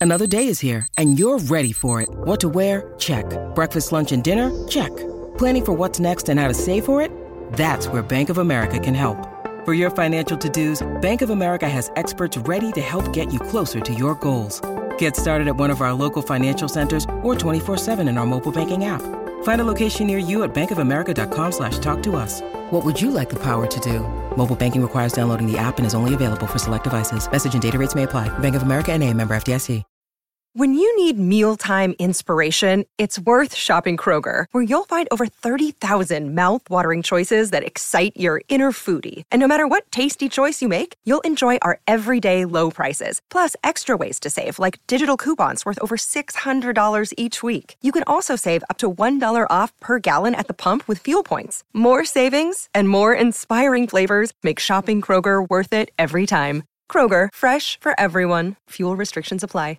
Another day is here, and you're ready for it. What to wear? Check. Breakfast, lunch, and dinner? Check. Planning for what's next and how to save for it? That's where Bank of America can help. For your financial to-dos, Bank of America has experts ready to help get you closer to your goals. Get started at one of our local financial centers or 24/7 in our mobile banking app. Find a location near you at bankofamerica.com/talktous. What would you like the power to do? Mobile banking requires downloading the app and is only available for select devices. Message and data rates may apply. Bank of America N.A., member FDIC. When you need mealtime inspiration, it's worth shopping Kroger, where you'll find over 30,000 mouth-watering choices that excite your inner foodie. And no matter what tasty choice you make, you'll enjoy our everyday low prices, plus extra ways to save, like digital coupons worth over $600 each week. You can also save up to $1 off per gallon at the pump with fuel points. More savings and more inspiring flavors make shopping Kroger worth it every time. Kroger, fresh for everyone. Fuel restrictions apply.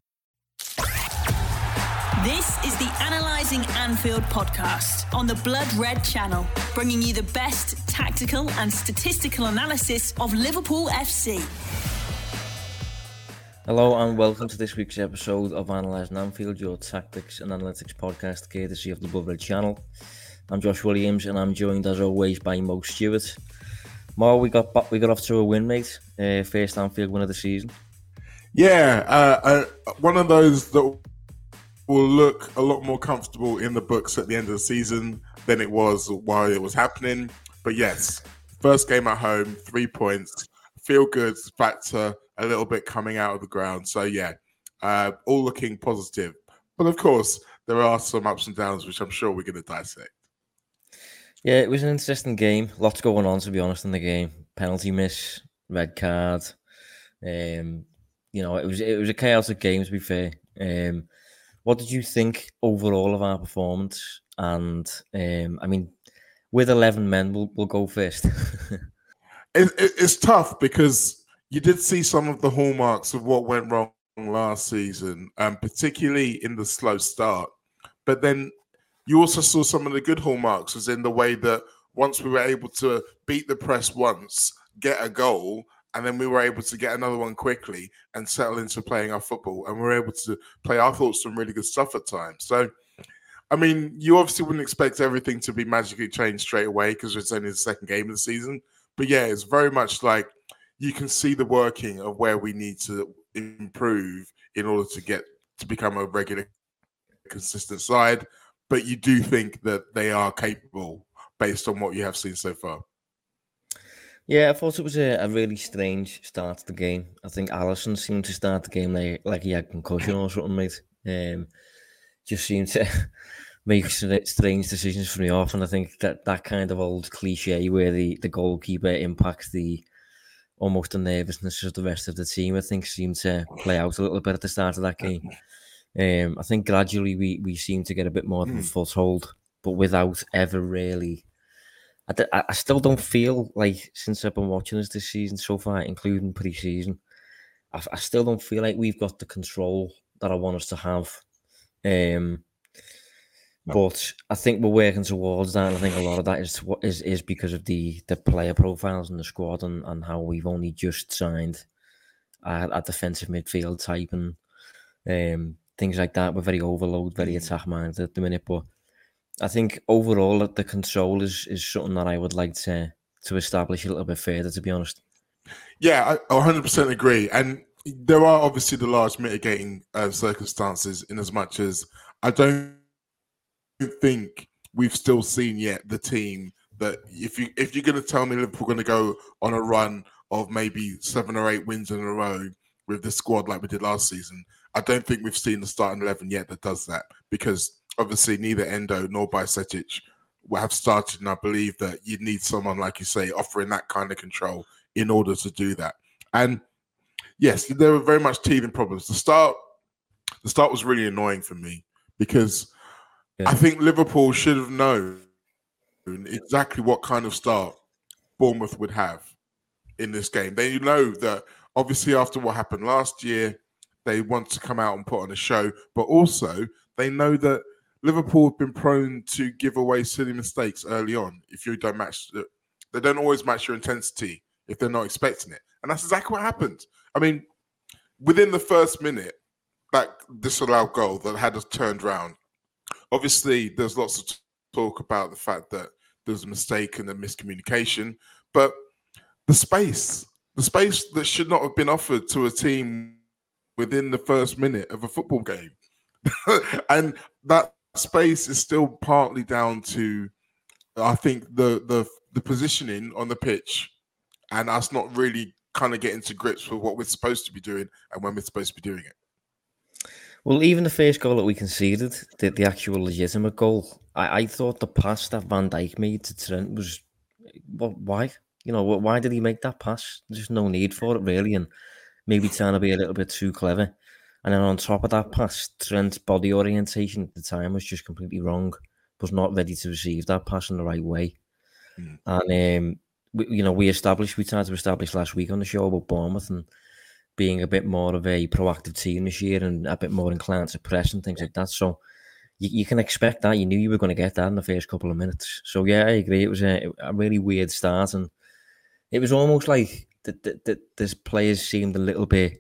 This is the Analysing Anfield podcast on the Blood Red channel, bringing you the best tactical and statistical analysis of Liverpool FC. Hello and welcome to this week's episode of Analysing Anfield, your tactics and analytics podcast courtesy of the Blood Red channel. I'm Josh Williams and I'm joined as always by Mo Stewart. Mo, we got off to a win, mate. First Anfield win of the season. Yeah, one of those that will look a lot more comfortable in the books at the end of the season than it was while it was happening. But yes, first game at home, 3 points, feel good factor a little bit coming out of the ground. So yeah, all looking positive. But of course, there are some ups and downs, which I'm sure we're going to dissect. Yeah, it was an interesting game. Lots going on, to be honest, in the game. Penalty miss, red card. It was a chaotic game, to be fair. What did you think overall of our performance? And with 11 men, we'll go first. It's tough because you did see some of the hallmarks of what went wrong last season, particularly in the slow start. But then you also saw some of the good hallmarks, as in the way that once we were able to beat the press once, get a goal, and then we were able to get another one quickly and settle into playing our football. And we were able to play, I thought, some really good stuff at times. So, I mean, you obviously wouldn't expect everything to be magically changed straight away because it's only the second game of the season. But yeah, it's very much like you can see the working of where we need to improve in order to become a regular, consistent side. But you do think that they are capable based on what you have seen so far. Yeah, I thought it was a really strange start to the game. I think Alisson seemed to start the game like he had concussion or something, mate. Just seemed to make strange decisions from the off, and I think that kind of old cliche where the goalkeeper impacts the nervousness of the rest of the team, I think seemed to play out a little bit at the start of that game. I think gradually we seem to get a bit more of a foothold, but without ever really... I still don't feel like, since I've been watching us this season so far, including pre-season, I still don't feel like we've got the control that I want us to have. But I think we're working towards that, and I think a lot of that is because of the player profiles in the squad and how we've only just signed a defensive midfield type and things like that. We're very overload, very attack-minded at the minute, but I think overall that the control is something that I would like to establish a little bit further, to be honest. Yeah, I 100% agree. And there are obviously the large mitigating circumstances, in as much as I don't think we've still seen yet the team that if you're going to tell me Liverpool are going to go on a run of maybe 7 or 8 wins in a row with the squad like we did last season, I don't think we've seen the starting 11 yet that does that, because obviously neither Endo nor Bajcetic have started, and I believe that you need someone, like you say, offering that kind of control in order to do that. And yes, there were very much teething problems. The start was really annoying for me because I think Liverpool should have known exactly what kind of start Bournemouth would have in this game. They know that obviously after what happened last year, they want to come out and put on a show, but also they know that Liverpool have been prone to give away silly mistakes early on. If you don't they don't always match your intensity if they're not expecting it. And that's exactly what happened. I mean, within the first minute, disallowed goal that had us turned round. Obviously, there's lots of talk about the fact that there's a mistake and a miscommunication, but the space that should not have been offered to a team within the first minute of a football game. And that space is still partly down to, I think, the positioning on the pitch and us not really kind of getting to grips with what we're supposed to be doing and when we're supposed to be doing it. Well, even the first goal that we conceded, the actual legitimate goal, I thought the pass that Van Dijk made to Trent was, well, why? Why did he make that pass? There's no need for it, really, and maybe trying to be a little bit too clever. And then on top of that pass, Trent's body orientation at the time was just completely wrong, was not ready to receive that pass in the right way. And, we tried to establish last week on the show about Bournemouth and being a bit more of a proactive team this year and a bit more inclined to press and things like that. So you can expect that. You knew you were going to get that in the first couple of minutes. So, yeah, I agree. It was a really weird start. And it was almost like the players seemed a little bit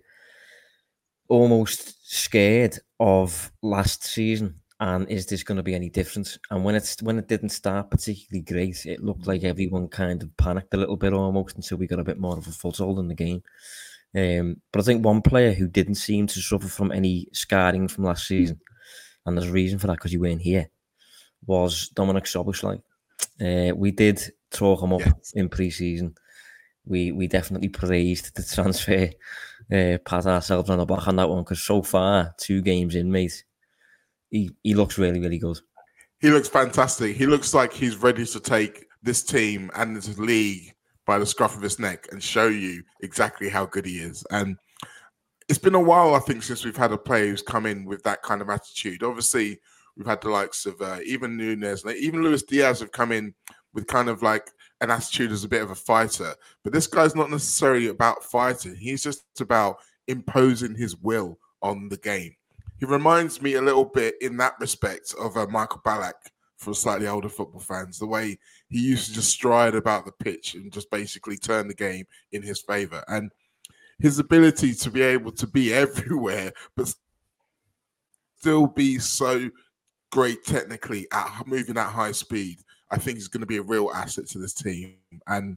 almost scared of last season. And is this going to be any different? And when it didn't start particularly great, it looked like everyone kind of panicked a little bit almost until we got a bit more of a foothold in the game. But I think one player who didn't seem to suffer from any scarring from last season, and there's a reason for that because he weren't here, was Dominik Szoboszlai. We did talk him up in pre-season. We definitely praised the transfer, pat ourselves on the back on that one, because so far, 2 games in, mate, he looks really, really good. He looks fantastic. He looks like he's ready to take this team and this league by the scruff of his neck and show you exactly how good he is. And it's been a while, I think, since we've had a player who's come in with that kind of attitude. Obviously, we've had the likes of even Nunes, even Luis Diaz have come in with kind of like an attitude as a bit of a fighter. But this guy's not necessarily about fighting. He's just about imposing his will on the game. He reminds me a little bit in that respect of Michael Ballack for slightly older football fans, the way he used to just stride about the pitch and just basically turn the game in his favour. And his ability to be able to be everywhere, but still be so great technically at moving at high speed, I think is going to be a real asset to this team. And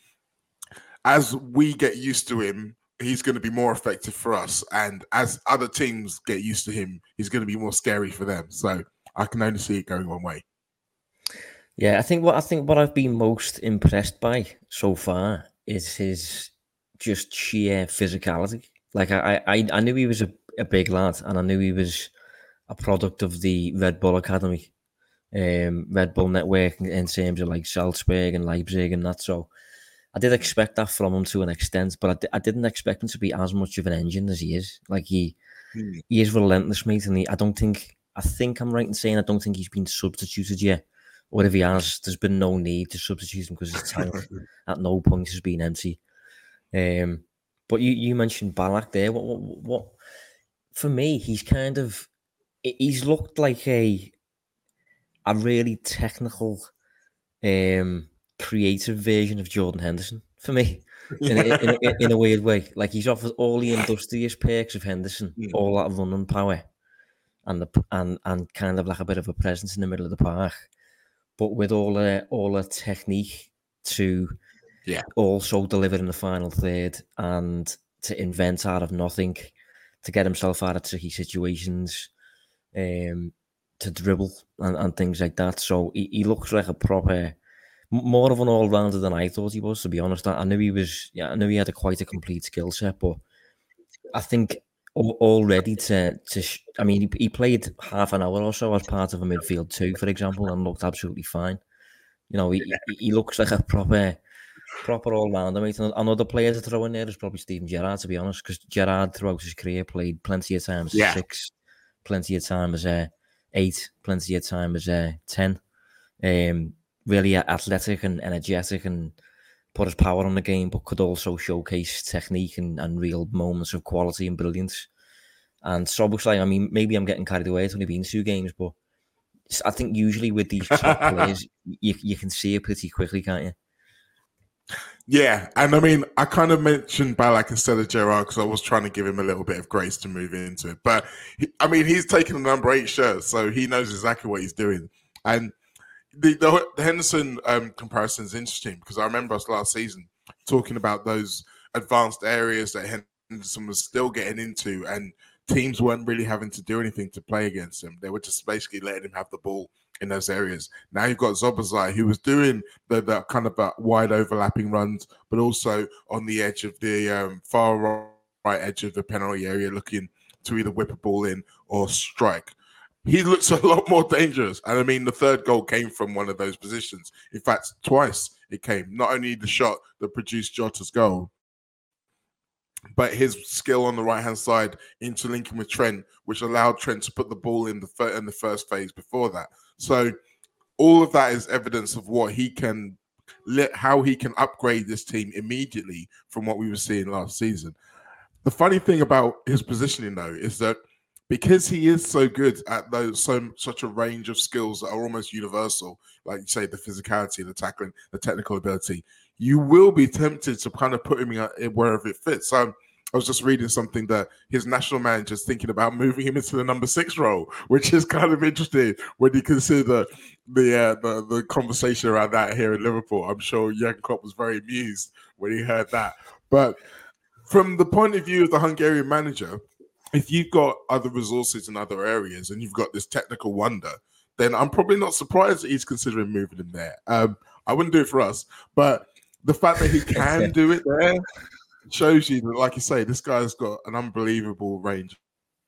as we get used to him, he's going to be more effective for us. And as other teams get used to him, he's going to be more scary for them. So I can only see it going one way. Yeah, I think what I've been most impressed by so far is his just sheer physicality. Like I knew he was a big lad, and I knew he was a product of the Red Bull Academy, Red Bull network in terms of like Salzburg and Leipzig and that. So I did expect that from him to an extent, but I didn't expect him to be as much of an engine as he is. Like he is relentless, mate. And I think I'm right in saying I don't think he's been substituted yet. Or if he has, there's been no need to substitute him because his tank at no point has been empty. But you mentioned Ballack there. What? For me, he's looked like a really technical, creative version of Jordan Henderson for me, in a weird way. Like he's offered all the industrious perks of Henderson, all that running power, and kind of like a bit of a presence in the middle of the park, but with all the technique to also deliver in the final third and to invent out of nothing, to get himself out of tricky situations, to dribble and things like that. So he looks like a proper, more of an all-rounder than I thought he was, to be honest. I knew he had quite a complete skill set, but I think already he played half an hour or so as part of a midfield two, for example, and looked absolutely fine. He looks like a proper all-rounder, mate. And another player to throw in there is probably Steven Gerrard, to be honest, because Gerrard throughout his career played plenty of times as 6, plenty of time as 8, plenty of time as 10. Really athletic and energetic and put his power on the game, but could also showcase technique and real moments of quality and brilliance. And Szoboszlai, I mean, maybe I'm getting carried away. It's only been 2 games, but I think usually with these top players, you can see it pretty quickly, can't you? Yeah, and I mean, I kind of mentioned Ballack instead of Gerrard because I was trying to give him a little bit of grace to move into it. But I mean, he's taken the number 8 shirt, so he knows exactly what he's doing. And the Henderson comparison is interesting because I remember us last season talking about those advanced areas that Henderson was still getting into, and teams weren't really having to do anything to play against him. They were just basically letting him have the ball in those areas. Now you've got Szoboszlai, who was doing the kind of wide overlapping runs, but also on the edge of the far right edge of the penalty area, looking to either whip a ball in or strike. He looks a lot more dangerous. And I mean, the third goal came from one of those positions. In fact, twice it came. Not only the shot that produced Jota's goal, but his skill on the right-hand side interlinking with Trent, which allowed Trent to put the ball in the first phase before that. So all of that is evidence of what he can, how he can upgrade this team immediately from what we were seeing last season. The funny thing about his positioning, though, is that because he is so good at such a range of skills that are almost universal, like you say, the physicality, the tackling, the technical ability, you will be tempted to kind of put him in wherever it fits. So I was just reading something that his national manager is thinking about moving him into the number 6 role, which is kind of interesting when you consider the conversation around that here in Liverpool. I'm sure Jurgen Klopp was very amused when he heard that. But from the point of view of the Hungarian manager, if you've got other resources in other areas and you've got this technical wonder, then I'm probably not surprised that he's considering moving him there. I wouldn't do it for us, but the fact that he can do it there shows you that, like you say, this guy's got an unbelievable range.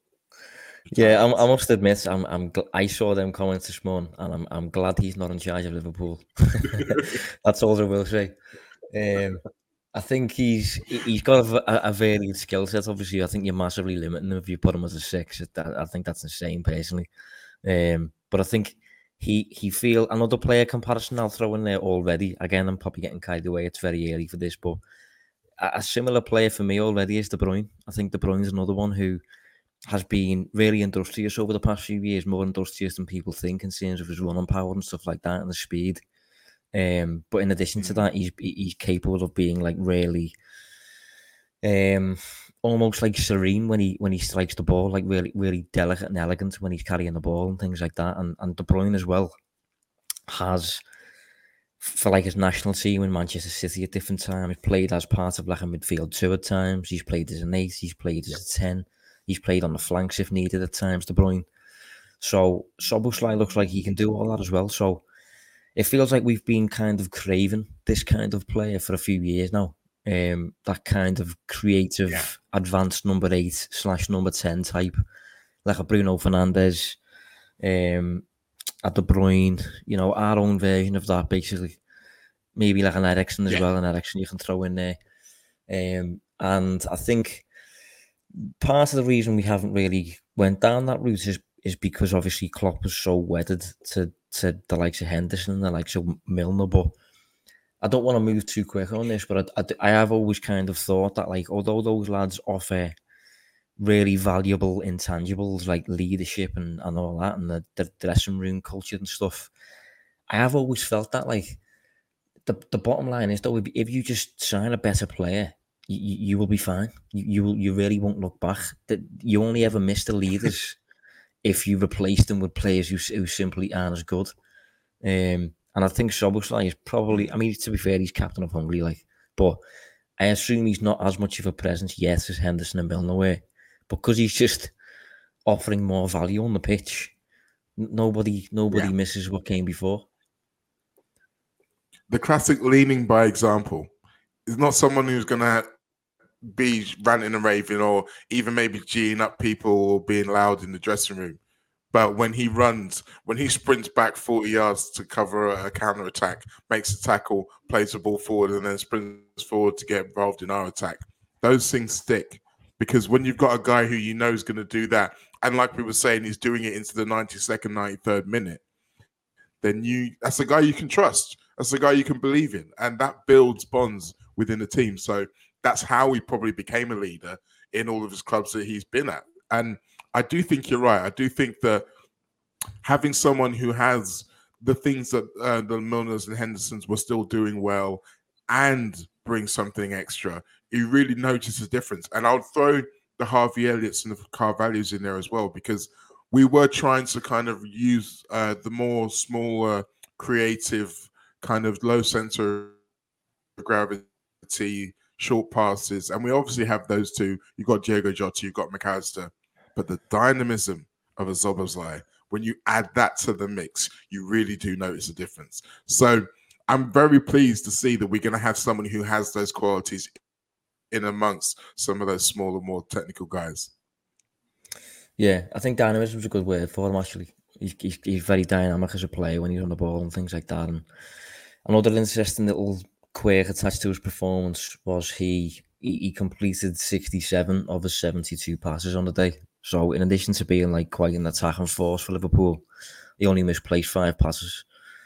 Yeah, I must admit, I saw them comments this morning, and I'm glad he's not in charge of Liverpool. That's all I will say. I think he's got a varied skill set. Obviously, I think you're massively limiting him if you put him as a 6. I think that's insane, personally. But I think he feel another player comparison I'll throw in there already. Again, I'm probably getting carried away. It's very early for this, but a similar player for me already is De Bruyne. I think De Bruyne's another one who has been really industrious over the past few years, more industrious than people think in terms of his running power and stuff like that and the speed. But in addition to that, he's capable of being like really almost like serene when he strikes the ball, like really, really delicate and elegant when he's carrying the ball and things like that. And De Bruyne as well has, for like his national team in Manchester City at different times, played as part of like a midfield 2 at times. He's played as an 8, he's played as a 10, he's played on the flanks if needed at times, De Bruyne. So Szoboszlai looks like he can do all that as well. So it feels like we've been kind of craving this kind of player for a few years now. That kind of creative, advanced number 8 / number 10 type, like a Bruno Fernandes, a De Bruyne, our own version of that, basically. Maybe like an Eriksen as well, an Eriksen you can throw in there. And I think part of the reason we haven't really went down that route is because obviously Klopp was so wedded to the likes of Henderson and the likes of Milner. But I don't want to move too quick on this, but I have always kind of thought that, like, although those lads offer really valuable intangibles like leadership and all that, and the dressing room culture and stuff, I have always felt that, like, the bottom line is, though, if you just sign a better player, you will be fine. You really won't look back. That you only ever miss the leaders if you replace them with players who simply aren't as good. And I think Szoboszlai is probably, I mean, to be fair, he's captain of Hungary, like, but I assume he's not as much of a presence yet as Henderson and Milner were, because he's just offering more value on the pitch. Nobody misses what came before. The classic leaning by example. Is not someone who's going to be ranting and raving or even maybe geeing up people or being loud in the dressing room. But when he runs, when he sprints back 40 yards to cover a counter-attack, makes a tackle, plays the ball forward and then sprints forward to get involved in our attack, those things stick. Because when you've got a guy who you know is going to do that, and like we were saying, he's doing it into the 92nd, 93rd minute, then that's a guy you can trust. That's a guy you can believe in. And that builds bonds within the team. So that's how he probably became a leader in all of his clubs that he's been at. And I do think you're right. I do think that having someone who has the things that the Milners and Hendersons were still doing well, and bring something extra, you really notice the difference. And I'll throw the Harvey Elliott's and the Carvalhos in there as well, because we were trying to kind of use the more smaller, creative, kind of low center of gravity, short passes. And we obviously have those two. You've got Diego Jota, you've got McAllister. But the dynamism of a Szoboszlai, when you add that to the mix, you really do notice a difference. So I'm very pleased to see that we're going to have someone who has those qualities in amongst some of those smaller, more technical guys. Yeah, I think dynamism is a good word for him, actually. He's very dynamic as a player when he's on the ball and things like that. And another interesting little quirk attached to his performance was he completed 67 of his 72 passes on the day. So in addition to being like quite an attacking force for Liverpool, he only misplaced 5 passes.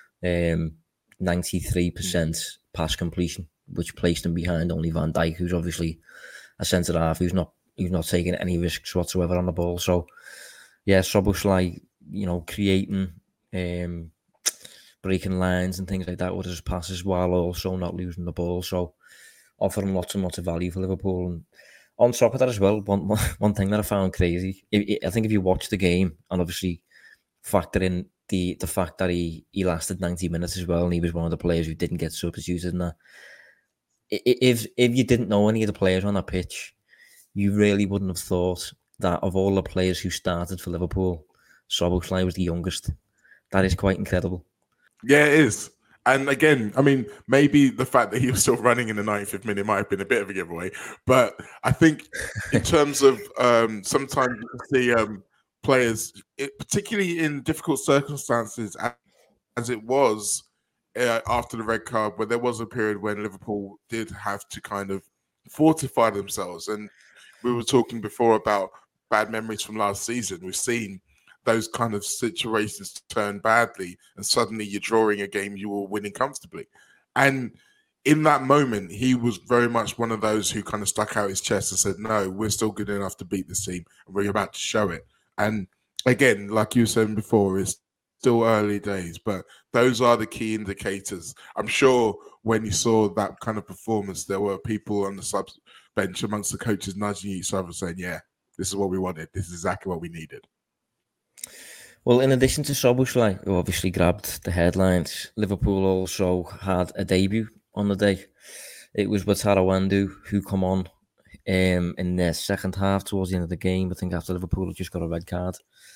93% pass completion, which placed him behind only Van Dijk, who's obviously a centre half who's not taking any risks whatsoever on the ball. So yeah, Szoboszlai, creating, breaking lines and things like that with his passes while also not losing the ball. So offering lots and lots of value for Liverpool. And on top of that as well, one thing that I found crazy, I think if you watch the game and obviously factor in the fact that he lasted 90 minutes as well, and he was one of the players who didn't get substituted in that. If you didn't know any of the players on that pitch, you really wouldn't have thought that of all the players who started for Liverpool, Szoboszlai was the youngest. That is quite incredible. Yeah, it is. And again, I mean, maybe the fact that he was still running in the 95th minute might have been a bit of a giveaway. But I think in terms of sometimes you see players, particularly in difficult circumstances, as it was after the red card, where there was a period when Liverpool did have to kind of fortify themselves. And we were talking before about bad memories from last season. We've seen those kind of situations turn badly, and suddenly you're drawing a game you were winning comfortably. And in that moment, he was very much one of those who kind of stuck out his chest and said, no, we're still good enough to beat this team, and we're about to show it. And again, like you said before, it's still early days, but those are the key indicators. I'm sure when you saw that kind of performance, there were people on the sub bench amongst the coaches nudging each other saying, yeah, this is what we wanted. This is exactly what we needed. Well, in addition to Szoboszlai, who obviously grabbed the headlines, Liverpool also had a debut on the day. It was Wataru Endo who come on in the second half towards the end of the game. I think after Liverpool had just got a red card.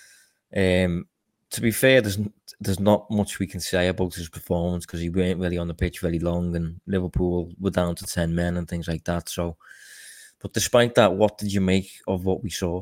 To be fair, there's not much we can say about his performance because he weren't really on the pitch very long, and Liverpool were down to 10 men and things like that. So, but despite that, what did you make of what we saw?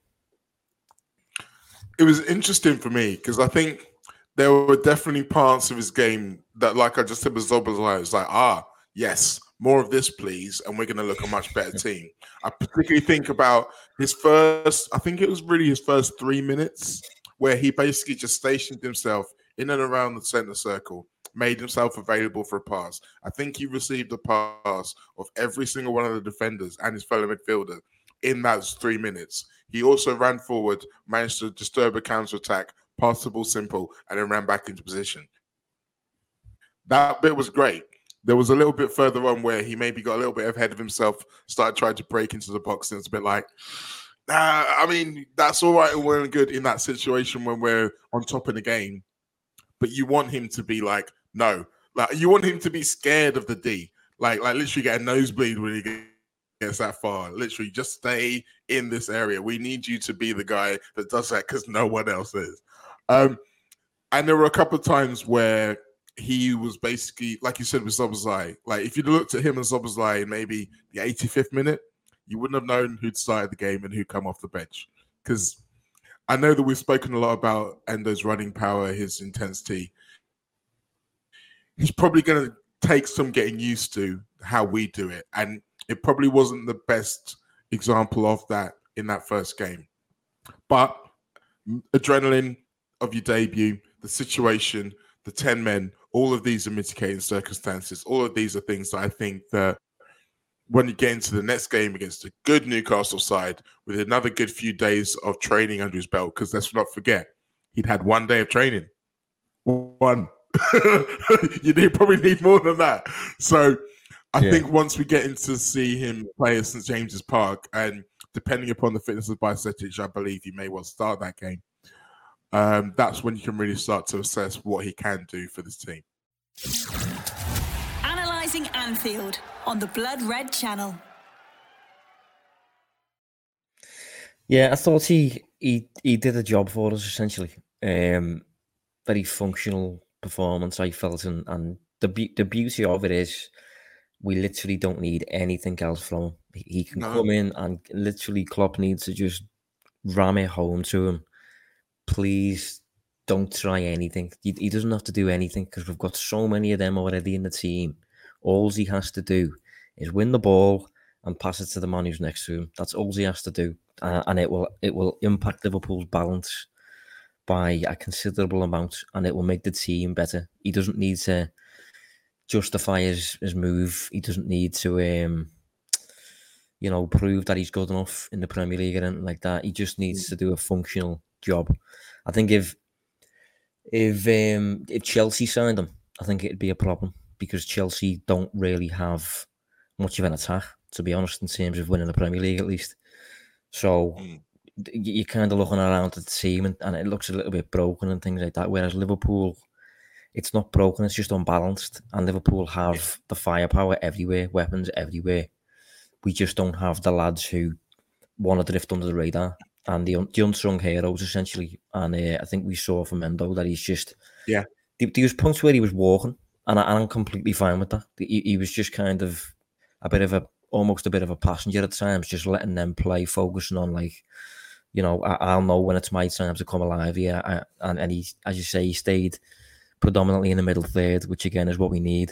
It was interesting for me because I think there were definitely parts of his game that, like I just said with Szoboszlai, it's like, yes, more of this, please, and we're going to look a much better team. I particularly think about his first 3 minutes where he basically just stationed himself in and around the centre circle, made himself available for a pass. I think he received a pass of every single one of the defenders and his fellow midfielder in those 3 minutes. He also ran forward, managed to disturb a counter-attack, passed the ball simple, and then ran back into position. That bit was great. There was a little bit further on where he maybe got a little bit ahead of himself, started trying to break into the box, and it's a bit like, I mean, that's all right and well and good in that situation when we're on top of the game. But you want him to be like, no. Like, you want him to be scared of the D. Like literally get a nosebleed when he gets that far. Literally, just stay in this area. We need you to be the guy that does that because no one else is. And there were a couple of times where he was basically, like you said with Szoboszlai, like if you'd looked at him and Szoboszlai in maybe the 85th minute, you wouldn't have known who'd started the game and who'd come off the bench. Because I know that we've spoken a lot about Endo's running power, his intensity. He's probably going to take some getting used to how we do it. And it probably wasn't the best example of that in that first game. But adrenaline of your debut, the situation, the 10 men, all of these are mitigating circumstances. All of these are things that I think that when you get into the next game against a good Newcastle side with another good few days of training under his belt, because let's not forget, he'd had 1 day of training. One. You probably need more than that. So I think once we get into see him play at St James's Park, and depending upon the fitness of Bajcetic, I believe he may well start that game. That's when you can really start to assess what he can do for this team. Analysing Anfield on the Blood Red Channel. Yeah, I thought he did a job for us, essentially. Very functional performance, I felt, and the beauty of it is we literally don't need anything else from him. He can come in and literally Klopp needs to just ram it home to him. Please don't try anything. He doesn't have to do anything because we've got so many of them already in the team. All he has to do is win the ball and pass it to the man who's next to him. That's all he has to do, and it will impact Liverpool's balance by a considerable amount, and it will make the team better. He doesn't need to justify his move. He doesn't need to prove that he's good enough in the Premier League or anything like that. He just needs to do a functional job. I think if Chelsea signed him, I think it'd be a problem because Chelsea don't really have much of an attack, to be honest, in terms of winning the Premier League at least. So you're kind of looking around at the team and it looks a little bit broken and things like that. Whereas Liverpool, it's not broken, it's just unbalanced. And Liverpool have the firepower everywhere, weapons everywhere. We just don't have the lads who want to drift under the radar and the unsung heroes, essentially. And I think we saw from Endo that he's just... Yeah. There was points where he was walking, and I'm completely fine with that. He was just kind of almost a bit of a passenger at times, just letting them play, focusing on I'll know when it's my time to come alive here. And he, as you say, he stayed predominantly in the middle third, which again is what we need.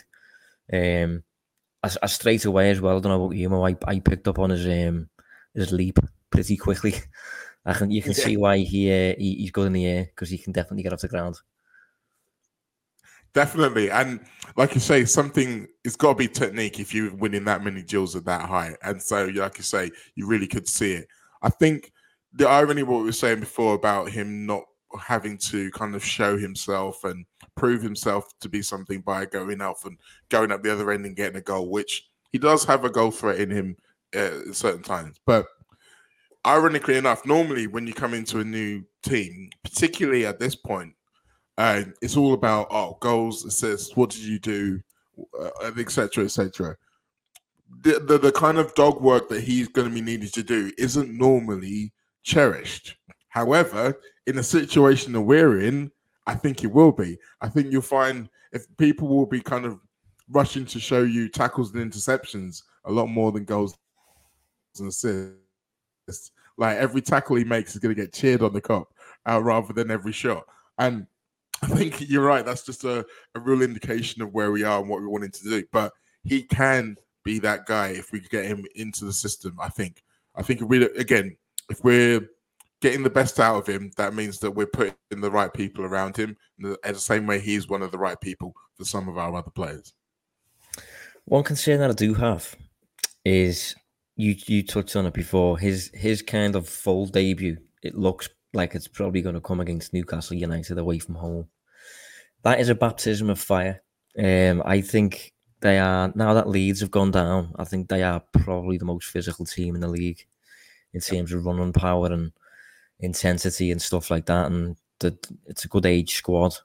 As straight away as well, I don't know about you, Mo, I picked up on his leap pretty quickly. You can see why he's good in the air, because he can definitely get off the ground. Definitely. And like you say, it's got to be technique if you're winning that many duels at that height. And so, like you say, you really could see it. I think the irony of what we were saying before about him not having to kind of show himself and prove himself to be something by going up the other end and getting a goal, which he does have a goal threat in him at certain times. But ironically enough, normally when you come into a new team, particularly at this point, it's all about goals, assists, what did you do, etc., etc. The kind of dog work that he's going to be needed to do isn't normally cherished. However, in the situation that we're in, I think it will be. I think you'll find if people will be kind of rushing to show you tackles and interceptions a lot more than goals and assists. Like every tackle he makes is going to get cheered on the cup rather than every shot. And I think you're right. That's just a real indication of where we are and what we're wanting to do. But he can be that guy if we get him into the system. I think if we're getting the best out of him, that means that we're putting the right people around him in the same way he's one of the right people for some of our other players. One concern that I do have is you touched on it before. His kind of full debut, it looks like it's probably going to come against Newcastle United away from home. That is a baptism of fire. I think they are, now that Leeds have gone down, I think they are probably the most physical team in the league in terms of running power and intensity and stuff like that. And it's a good age squad.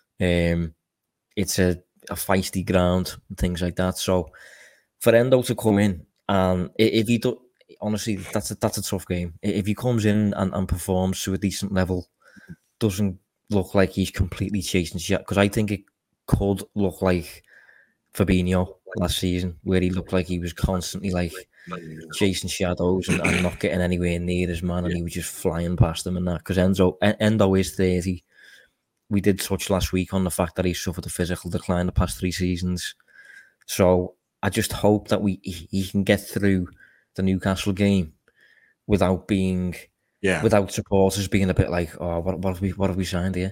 It's a feisty ground and things like that. So for Endo to come in, and if he do, honestly, that's a tough game. If he comes in and performs to a decent level, doesn't look like he's completely chasing shit, because I think it could look like Fabinho last season, where he looked like he was constantly like chasing shadows and not getting anywhere near his man, and he was just flying past them and that. Because Endo is 30. We did touch last week on the fact that he suffered a physical decline the past 3 seasons. So I just hope that he can get through the Newcastle game without supporters being a bit like, oh, what have we signed here?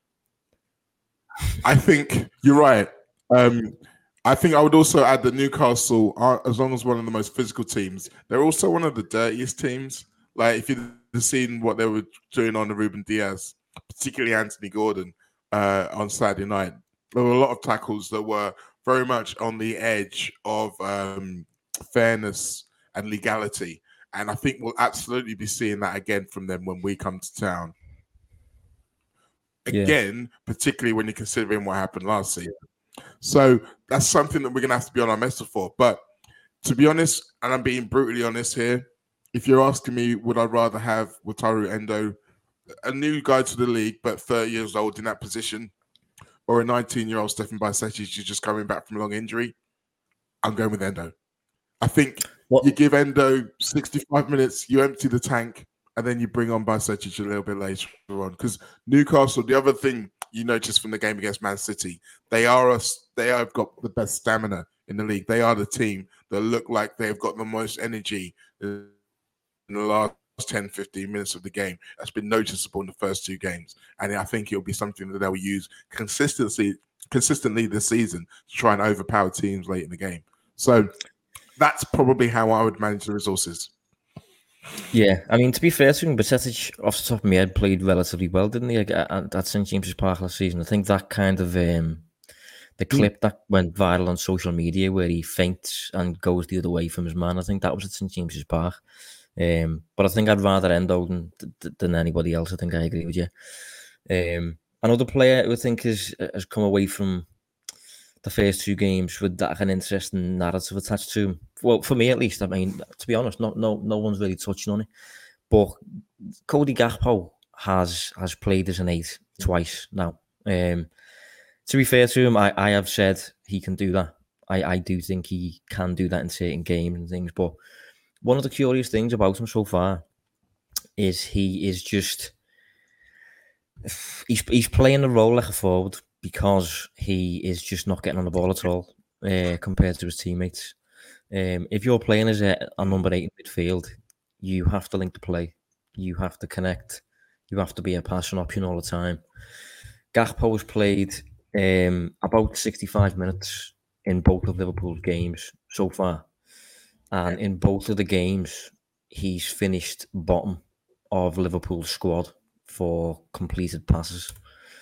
I think you're right. I think I would also add that Newcastle are, as long as one of the most physical teams, they're also one of the dirtiest teams. Like if you've seen what they were doing on the Ruben Diaz, particularly Anthony Gordon on Saturday night, there were a lot of tackles that were very much on the edge of fairness and legality. And I think we'll absolutely be seeing that again from them when we come to town. Again, particularly when you're considering what happened last season. So that's something that we're going to have to be on our mettle for. But to be honest, and I'm being brutally honest here, if you're asking me, would I rather have Wataru Endo, a new guy to the league, but 30 years old in that position, or a 19-year-old Stefan Bajcetic who's just coming back from a long injury? I'm going with Endo. I think you give Endo 65 minutes, you empty the tank, and then you bring on Bajcetic a little bit later on. Because Newcastle, the other thing you notice from the game against Man City, they have got the best stamina in the league. They are the team that look like they've got the most energy in the last 10, 15 minutes of the game. That's been noticeable in the first two games. And I think it'll be something that they'll use consistently this season to try and overpower teams late in the game. So that's probably how I would manage the resources. Yeah, I mean, to be fair to him, Bajcetic, off the top of my head, played relatively well, didn't he, at St James's Park last season? I think that kind of the clip that went viral on social media where he faints and goes the other way from his man, I think that was at St James's Park. But I think I'd rather Endo than anybody else. I think I agree with you. Another player who I think has come away from the first two games with that an interesting narrative attached to him. Well, for me at least. I mean, to be honest, no one's really touching on it. But Cody Gakpo has played as an 8 twice now. To be fair to him, I have said he can do that. I do think he can do that in certain games and things. But one of the curious things about him so far is he's playing the role like a forward because he is just not getting on the ball at all compared to his teammates. If you're playing as a number 8 in midfield, you have to link the play. You have to connect. You have to be a passing option all the time. Gakpo has played about 65 minutes in both of Liverpool's games so far. And in both of the games, he's finished bottom of Liverpool's squad for completed passes.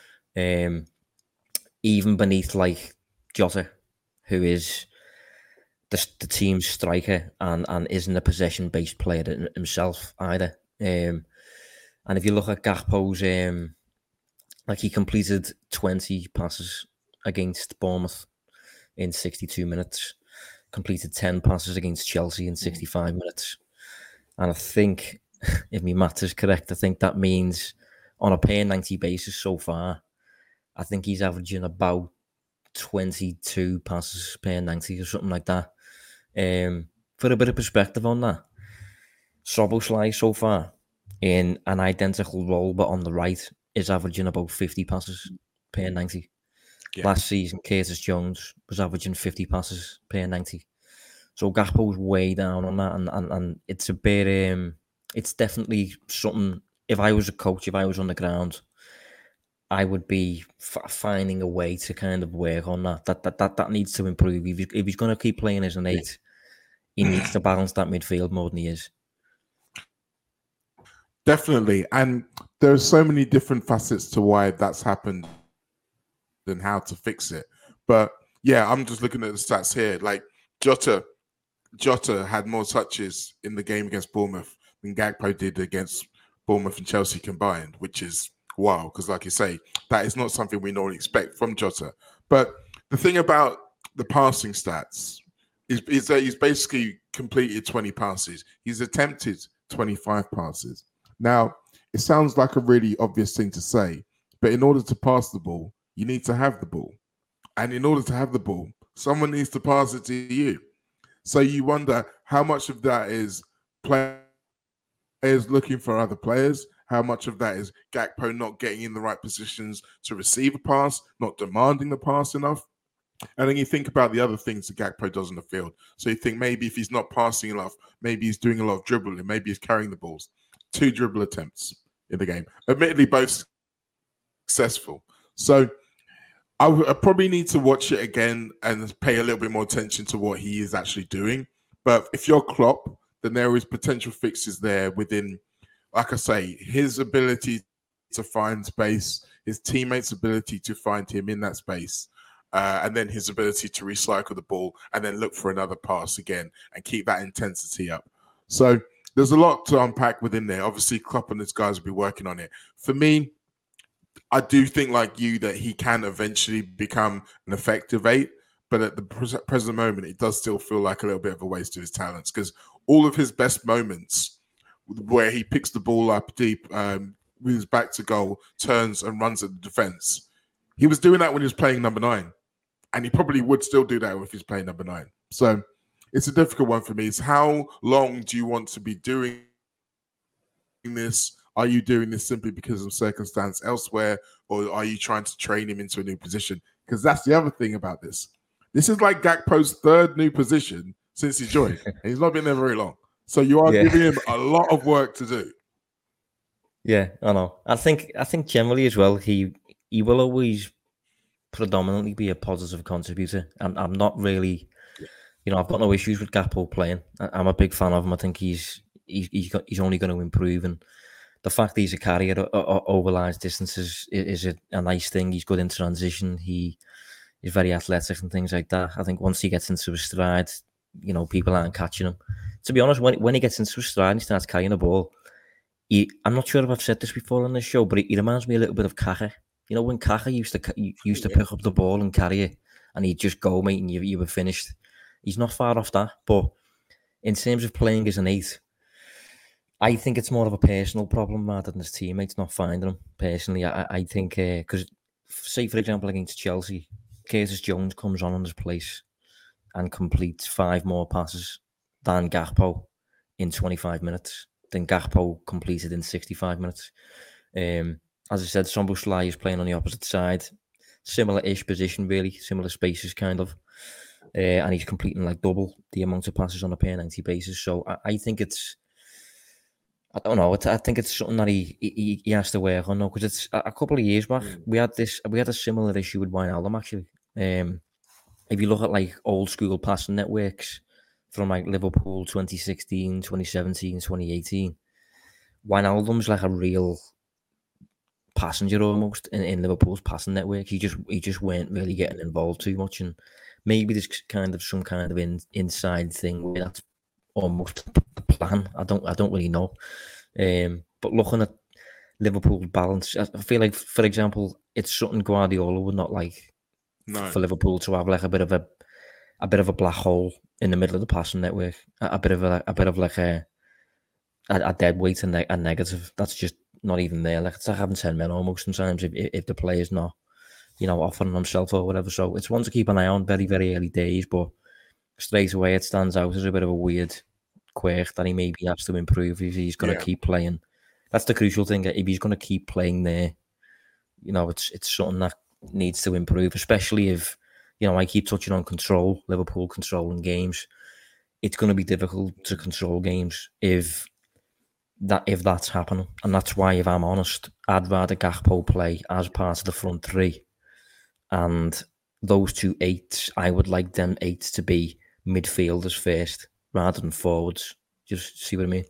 Even beneath like Jota, who is the team's striker and isn't a possession-based player himself either. And if you look at Gakpo's, he completed 20 passes against Bournemouth in 62 minutes. Completed 10 passes against Chelsea in 65 minutes. And I think, if my math is correct, I think that means on a per 90 basis so far, I think he's averaging about 22 passes per 90 or something like that. For a bit of perspective on that, Szoboszlai so far in an identical role but on the right is averaging about 50 passes per 90. Yeah. Last season, Curtis Jones was averaging 50 passes per 90. So Gakpo's way down on that, and it's a bit. It's definitely something. If I was a coach, if I was on the ground, I would be finding a way to kind of work on that. That needs to improve. If he's going to keep playing as an 8, he needs to balance that midfield more than he is. Definitely, and there's so many different facets to why that's happened and how to fix it. But yeah, I'm just looking at the stats here. Like Jota had more touches in the game against Bournemouth than Gakpo did against Bournemouth and Chelsea combined, which is wow, because like you say, that is not something we normally expect from Jota. But the thing about the passing stats is that he's basically completed 20 passes. He's attempted 25 passes. Now, it sounds like a really obvious thing to say, but in order to pass the ball, you need to have the ball. And in order to have the ball, someone needs to pass it to you. So you wonder how much of that is players looking for other players, how much of that is Gakpo not getting in the right positions to receive a pass, not demanding the pass enough. And then you think about the other things that Gakpo does on the field. So you think maybe if he's not passing enough, maybe he's doing a lot of dribbling, maybe he's carrying the balls. 2 dribble attempts in the game. Admittedly, both successful. So I probably need to watch it again and pay a little bit more attention to what he is actually doing. But if you're Klopp, then there is potential fixes there within, like I say, his ability to find space, his teammates' ability to find him in that space. and then his ability to recycle the ball and then look for another pass again and keep that intensity up. So there's a lot to unpack within there. Obviously, Klopp and his guys will be working on it. For me, I do think, like you, that he can eventually become an effective 8, but at the present moment, it does still feel like a little bit of a waste of his talents, because all of his best moments where he picks the ball up deep with his back to goal, turns and runs at the defense, he was doing that when he was playing number 9, and he probably would still do that if he's playing number 9. So it's a difficult one for me. It's how long do you want to be doing this? Are you doing this simply because of circumstance elsewhere, or are you trying to train him into a new position? Because that's the other thing about this. This is like Gakpo's 3rd new position since he joined. And he's not been there very long. So you are giving him a lot of work to do. Yeah, I know. I think generally as well, he will always predominantly be a positive contributor. I'm not really, I've got no issues with Gakpo playing. I'm a big fan of him. I think he's only going to improve, and the fact that he's a carrier over large distances is a nice thing. He's good in transition. He is very athletic and things like that. I think once he gets into his stride, people aren't catching him. To be honest, when he gets into his stride and he starts carrying the ball, I'm not sure if I've said this before on this show, but he reminds me a little bit of Kaka. When Kaka used to pick up the ball and carry it, and he'd just go, mate, and you were finished. He's not far off that. But in terms of playing as an 8, I think it's more of a personal problem rather than his teammates not finding him. Personally, I think, because, say, for example, against Chelsea, Curtis Jones comes on his place and completes 5 more passes than Gakpo in 25 minutes. Then Gakpo completed in 65 minutes. As I said, Szoboszlai is playing on the opposite side. Similar-ish position, really. Similar spaces, kind of. And he's completing like double the amount of passes on a per 90 basis. So I think it's... I don't know. I think it's something that he has to work on, because it's a couple of years back. We had a similar issue with Wijnaldum, actually. If you look at like old school passing networks from like Liverpool 2016, 2017, 2018, Wijnaldum's like a real passenger almost in Liverpool's passing network. He just weren't really getting involved too much, and maybe there's some kind of inside thing where that's almost the plan. I don't really know. But looking at Liverpool's balance, I feel like, for example, it's something Guardiola would not like for Liverpool to have like a bit of a black hole in the middle of the passing network, a bit of like a dead weight and a negative. That's just not even there. Like, it's like having 10 men almost sometimes if the player's not, offering himself or whatever. So it's one to keep an eye on, very, very early days, but straight away it stands out as a bit of a weird quirk that he maybe has to improve if he's going to keep playing. That's the crucial thing. If he's going to keep playing there, it's something that needs to improve, especially if, I keep touching on control, Liverpool controlling games. It's going to be difficult to control games if that's happening. And that's why, if I'm honest, I'd rather Gakpo play as part of the front 3. And those 2 8s, I would like them 8s to be midfielders first rather than forwards. Just see what I mean?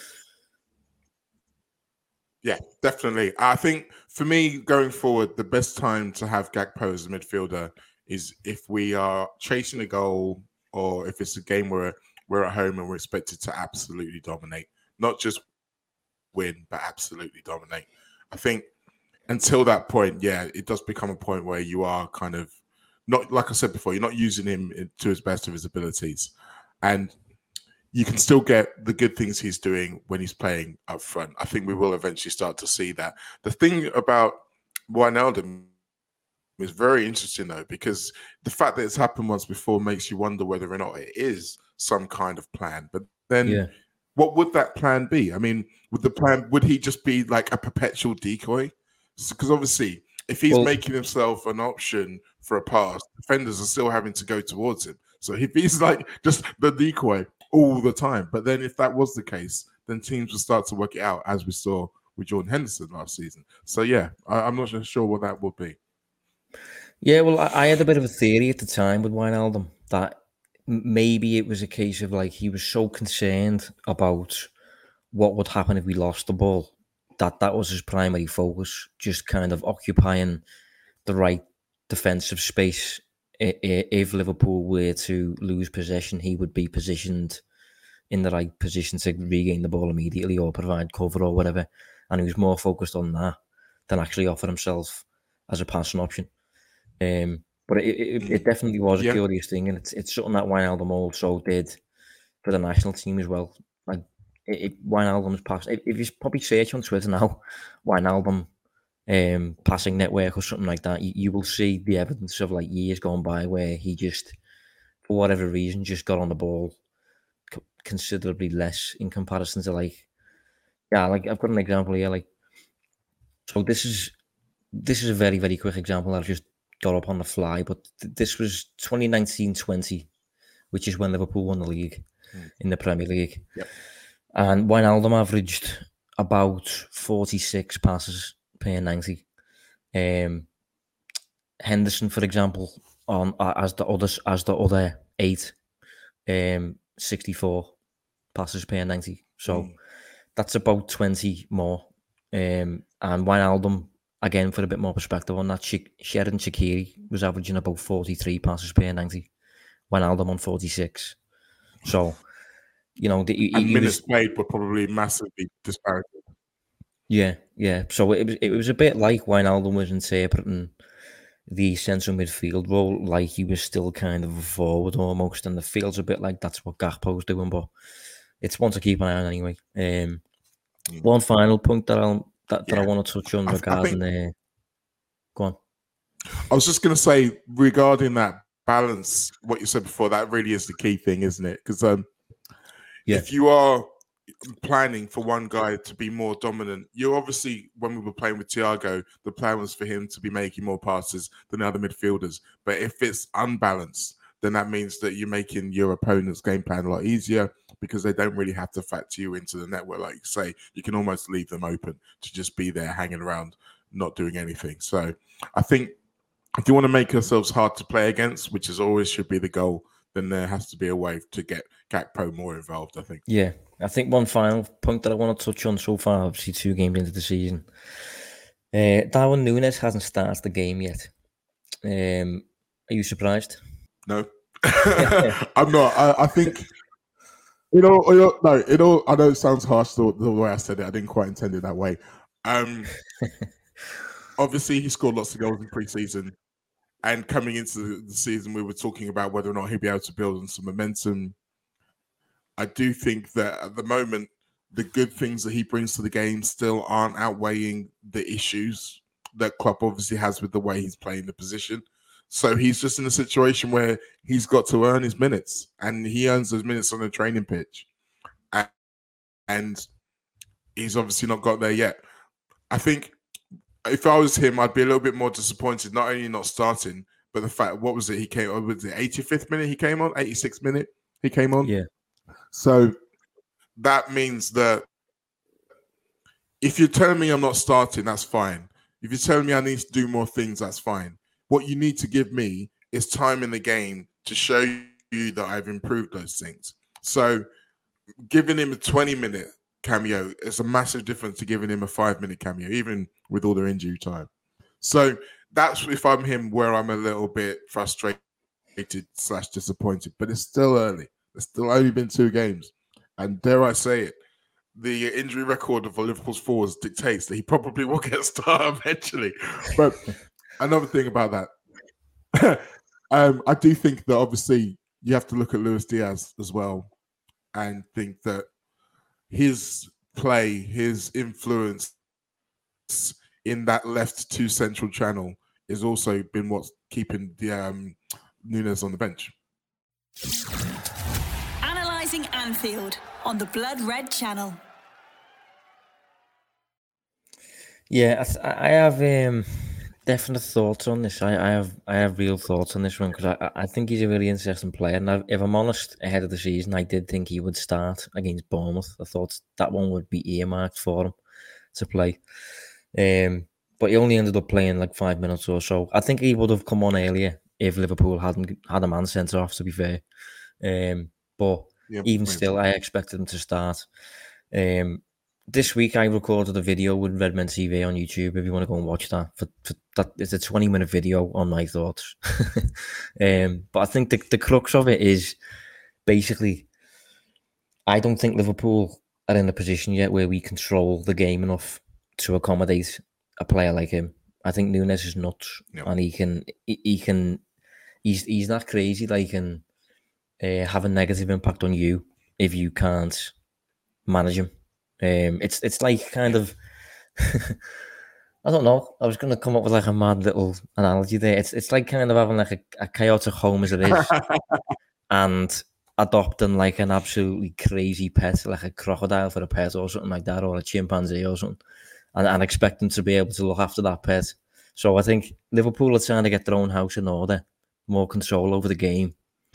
Yeah, definitely. I think for me, going forward, the best time to have Gakpo as a midfielder is if we are chasing a goal, or if it's a game where we're at home and we're expected to absolutely dominate. Not just win, but absolutely dominate. I think until that point, it does become a point where you are kind of not, like I said before, you're not using him to his best of his abilities. And you can still get the good things he's doing when he's playing up front. I think we will eventually start to see that. The thing about Wijnaldum is very interesting, though, because the fact that it's happened once before makes you wonder whether or not it is some kind of plan. But then what would that plan be? I mean, would he just be like a perpetual decoy? Because obviously, if he's making himself an option for a pass, defenders are still having to go towards him. So if he's like just the decoy all the time, but then if that was the case, then teams would start to work it out, as we saw with Jordan Henderson last season. So I'm not sure what that would be. Yeah, well, I had a bit of a theory at the time with Wijnaldum that maybe it was a case of like he was so concerned about what would happen if we lost the ball that was his primary focus, just kind of occupying the right defensive space if Liverpool were to lose possession, he would be positioned in the right position to regain the ball immediately or provide cover or whatever. And he was more focused on that than actually offer himself as a passing option. But it definitely was a curious thing, and it's something that Wijnaldum also did for the national team as well. Like Wijnaldum's pass, if you probably search on Twitter now, Wijnaldum passing network or something like that, you will see the evidence of like years gone by where he just, for whatever reason, just got on the ball considerably less in comparison to like I've got an example here. Like, so this is a very, very quick example that I've just got up on the fly, but this was 2019-20, which is when Liverpool won the league in the Premier League. Yep. And Wijnaldum averaged about 46 passes per 90. Henderson, for example, on as the other 8, 64 passes per 90. So that's about 20 more. And Wijnaldum, again, for a bit more perspective on that, Xherdan Shaqiri was averaging about 43 passes per 90. Wijnaldum on 46. So, you know, minutes played were probably massively disparate. Yeah. So it was a bit like Wijnaldum was interpreting the central midfield role like he was still kind of a forward almost, and it feels a bit like that's what Gakpo's doing, but it's one to keep an eye on anyway. One final point that I want to touch on regarding go on. I was just going to say regarding that balance, what you said before, that really is the key thing, isn't it? Because if you are planning for one guy to be more dominant, you obviously, when we were playing with Thiago, the plan was for him to be making more passes than the other midfielders. But if it's unbalanced, then that means that you're making your opponent's game plan a lot easier because they don't really have to factor you into the network. Like you say, you can almost leave them open to just be there hanging around, not doing anything. So I think if you want to make yourselves hard to play against, which is always should be the goal, then there has to be a way to get Gakpo more involved, I think. Yeah, I think one final point that I want to touch on so far, obviously 2 games into the season. Darwin Núñez hasn't started the game yet. Are you surprised? No, I'm not. I think, no, I know it sounds harsh the way I said it. I didn't quite intend it that way. Obviously, he scored lots of goals in pre-season. And coming into the season, we were talking about whether or not he'd be able to build on some momentum. I do think that at the moment, the good things that he brings to the game still aren't outweighing the issues that Klopp obviously has with the way he's playing the position. So he's just in a situation where he's got to earn his minutes, and he earns those minutes on the training pitch. And he's obviously not got there yet. I think if I was him, I'd be a little bit more disappointed, not only not starting, but the fact, what was it? He came on, was it 85th minute he came on? 86th minute he came on? Yeah. So that means that if you're telling me I'm not starting, that's fine. If you're telling me I need to do more things, that's fine. What you need to give me is time in the game to show you that I've improved those things. So giving him a 20-minute cameo is a massive difference to giving him a 5-minute cameo, even with all the injury time. So that's, if I'm him, where I'm a little bit frustrated / disappointed. But it's still early. It's still only been 2 games. And dare I say it, the injury record of Liverpool's forwards dictates that he probably will get started eventually. But another thing about that, I do think that obviously you have to look at Luis Diaz as well and think that his play, his influence in that left to central channel is also been what's keeping the Núñez on the bench. Analysing Anfield on the Blood Red Channel. Yeah, I have definite thoughts on this. I have real thoughts on this one because I think he's a really interesting player. And if I'm honest, ahead of the season, I did think he would start against Bournemouth. I thought that one would be earmarked for him to play. But he only ended up playing like 5 minutes or so. I think he would have come on earlier if Liverpool hadn't had a man sent off, to be fair. But even still, I expected him to start. this week I recorded a video with Redmen TV on YouTube. If you want to go and watch that, for that, it's a 20-minute video on my thoughts. But I think the crux of it is basically, I don't think Liverpool are in a position yet where we control the game enough to accommodate a player like him. I think Núñez is nuts, and he's that crazy that he can have a negative impact on you if you can't manage him. It's like kind of I don't know. I was going to come up with like a mad little analogy there. It's like kind of having like a chaotic home as it is, and adopting like an absolutely crazy pet, like a crocodile for a pet or something like that, or a chimpanzee or something, and expecting to be able to look after that pet. So I think Liverpool are trying to get their own house in order, more control over the game,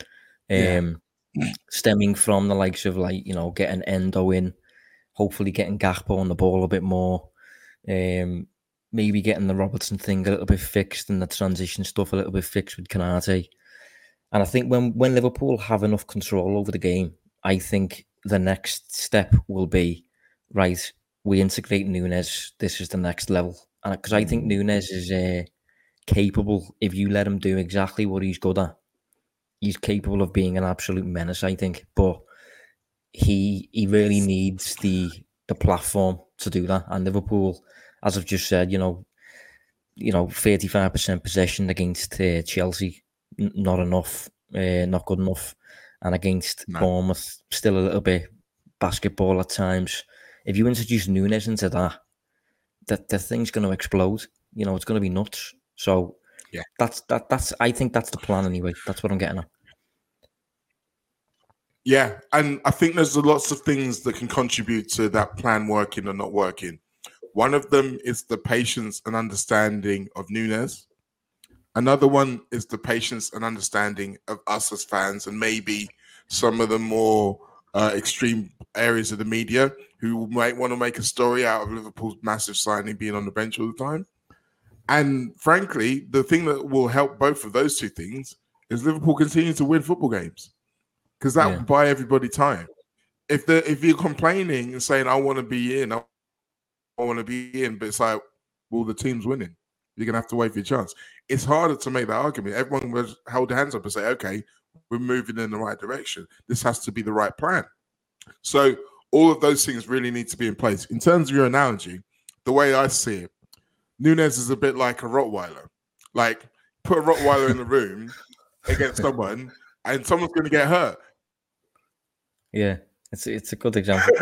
stemming from the likes of like, you know, getting Endo in, hopefully getting Gakpo on the ball a bit more, maybe getting the Robertson thing a little bit fixed and the transition stuff a little bit fixed with Konate. And I think when Liverpool have enough control over the game, I think the next step will be, right, we integrate Núñez. This is the next level. And because I think Núñez is capable, if you let him do exactly what he's good at, he's capable of being an absolute menace, I think. But he really needs the platform to do that. And Liverpool, as I've just said, you know, 35% possession against Chelsea, not enough, not good enough. And against Bournemouth, still a little bit basketball at times. If you introduce Núñez into that, the thing's going to explode. You know, it's going to be nuts. So that's I think that's the plan anyway. That's what I'm getting at. Yeah, and I think there's lots of things that can contribute to that plan working or not working. One of them is the patience and understanding of Núñez. Another one is the patience and understanding of us as fans, and maybe some of the more extreme areas of the media who might want to make a story out of Liverpool's massive signing being on the bench all the time. And frankly, the thing that will help both of those two things is Liverpool continue to win football games, because that will buy everybody time. If you're complaining and saying, I want to be in, but it's like, well, the team's winning. You're going to have to wait for your chance. It's harder to make that argument. Everyone will hold their hands up and say, okay, we're moving in the right direction. This has to be the right plan. So all of those things really need to be in place. In terms of your analogy, the way I see it, Núñez is a bit like a Rottweiler. Like, put a Rottweiler in the room against someone, and someone's going to get hurt. Yeah, it's a good example.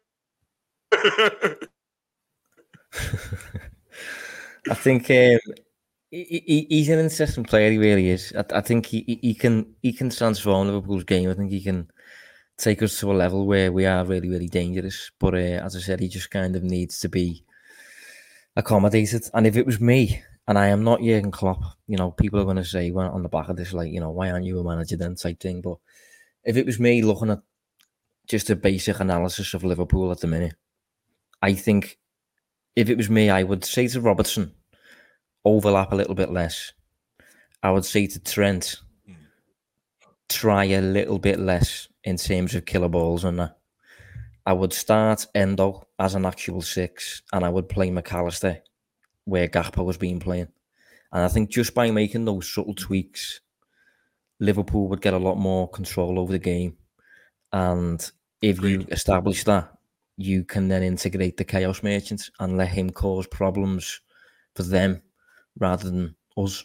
I think he's an interesting player. He really is. I think he can transform Liverpool's game. I think he can take us to a level where we are really, really dangerous. But as I said, he just kind of needs to be accommodated. And if it was me, and I am not Jurgen Klopp, you know, people are going to say, well, on the back of this, like, you know, why aren't you a manager then type thing? But if it was me looking at just a basic analysis of Liverpool at the minute, I think if it was me, I would say to Robertson, overlap a little bit less. I would say to Trent, try a little bit less in terms of killer balls on that. I would start Endo as an actual 6, and I would play McAllister where Gakpo was being playing. And I think just by making those subtle tweaks, Liverpool would get a lot more control over the game. And if you establish that, you can then integrate the Chaos Merchant and let him cause problems for them rather than us.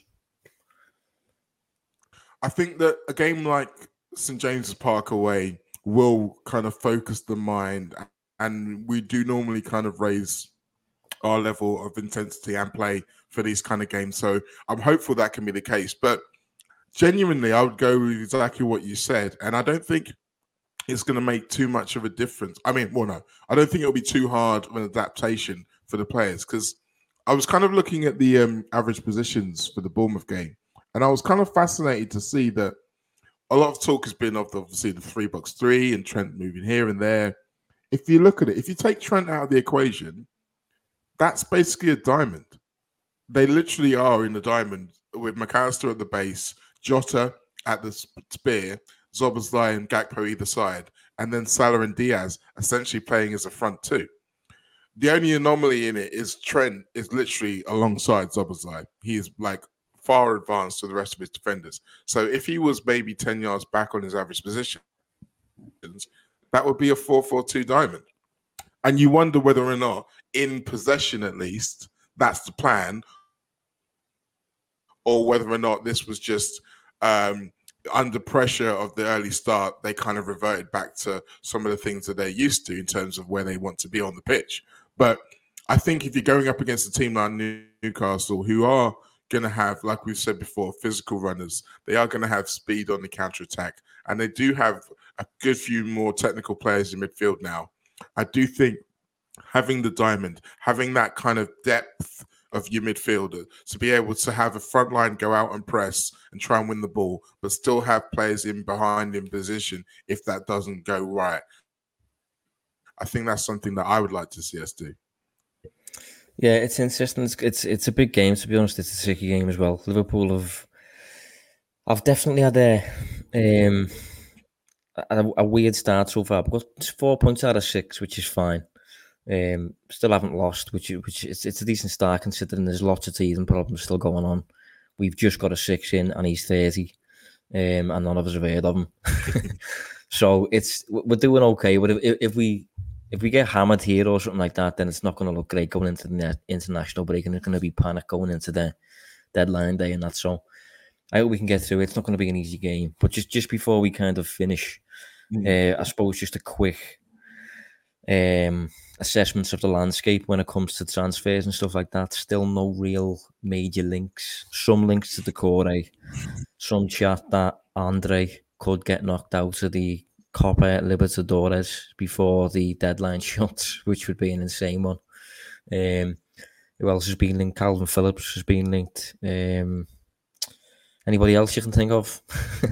I think that a game like St. James's Park away will kind of focus the mind, and we do normally kind of raise our level of intensity and play for these kind of games. So I'm hopeful that can be the case. But genuinely, I would go with exactly what you said, and I don't think it's going to make too much of a difference. I mean, well, no, I don't think it'll be too hard of an adaptation for the players, because I was kind of looking at the average positions for the Bournemouth game, and I was kind of fascinated to see that a lot of talk has been of obviously the 3-box-3 and Trent moving here and there. If you look at it, if you take Trent out of the equation, that's basically a diamond. They literally are in the diamond with McAllister at the base, Jota at the spear, Szoboszlai and Gakpo either side, and then Salah and Diaz essentially playing as a front two. The only anomaly in it is Trent is literally alongside Szoboszlai. He is like far advanced to the rest of his defenders. So if he was maybe 10 yards back on his average position, that would be a 4-4-2 diamond. And you wonder whether or not, in possession at least, that's the plan, or whether or not this was just under pressure of the early start, they kind of reverted back to some of the things that they're used to in terms of where they want to be on the pitch. But I think if you're going up against a team like Newcastle, who are going to have, like we've said before, physical runners, they are going to have speed on the counter-attack, and they do have a good few more technical players in midfield now. I do think having the diamond, having that kind of depth of your midfielder to be able to have a front line go out and press and try and win the ball, but still have players in behind in position if that doesn't go right. I think that's something that I would like to see us do. Yeah, it's interesting. It's a big game, to be honest. It's a tricky game as well. Liverpool have definitely had a weird start so far. We've got 4 points out of 6, which is fine. Still haven't lost, which it's a decent start considering there's lots of teething problems still going on. We've just got a 6 in, and he's 30, and none of us have heard of him. So we're doing okay. But if we get hammered here or something like that, then it's not going to look great going into the international break, and it's going to be panic going into the deadline day and that. So I hope we can get through it. It's not going to be an easy game. But just before we kind of finish, I suppose just a quick assessments of the landscape when it comes to transfers and stuff like that. Still no real major links. Some links to Doucouré. Some chat that Andre could get knocked out of the Copa Libertadores before the deadline shuts, which would be an insane one. Who else has been linked? Calvin Phillips has been linked. Anybody else you can think of?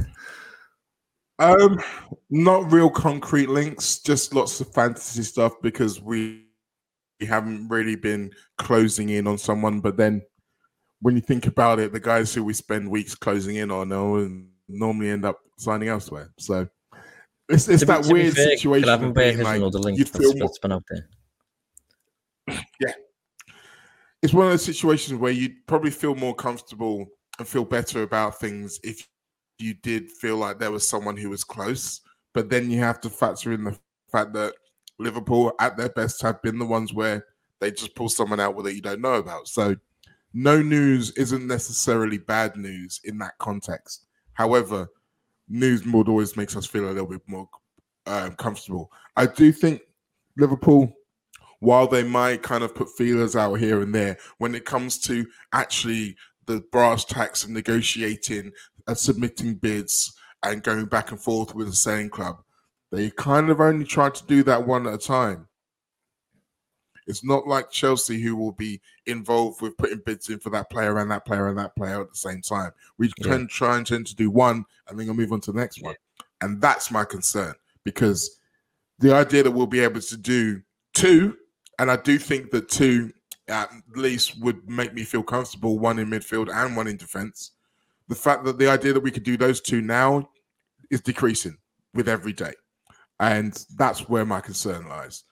Not real concrete links, just lots of fantasy stuff because we haven't really been closing in on someone. But then when you think about it, the guys who we spend weeks closing in on normally end up signing elsewhere. So it's that weird situation. Like, you'd feel that's been out there. Yeah. It's one of those situations where you'd probably feel more comfortable and feel better about things if you did feel like there was someone who was close. But then you have to factor in the fact that Liverpool at their best have been the ones where they just pull someone out that you don't know about. So no news isn't necessarily bad news in that context. However, news would always makes us feel a little bit more comfortable. I do think Liverpool, while they might kind of put feelers out here and there, when it comes to actually the brass tacks of negotiating and submitting bids and going back and forth with the selling club, they kind of only try to do that one at a time. It's not like Chelsea, who will be involved with putting bids in for that player and that player and that player at the same time. We can try and tend to do one and then we'll move on to the next one. And that's my concern, because the idea that we'll be able to do two, and I do think that two at least would make me feel comfortable, one in midfield and one in defence. The fact that the idea that we could do those two now is decreasing with every day. And that's where my concern lies.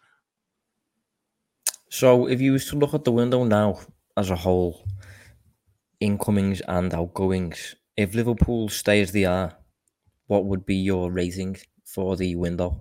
So if you was to look at the window now as a whole, incomings and outgoings, if Liverpool stay as they are, what would be your rating for the window?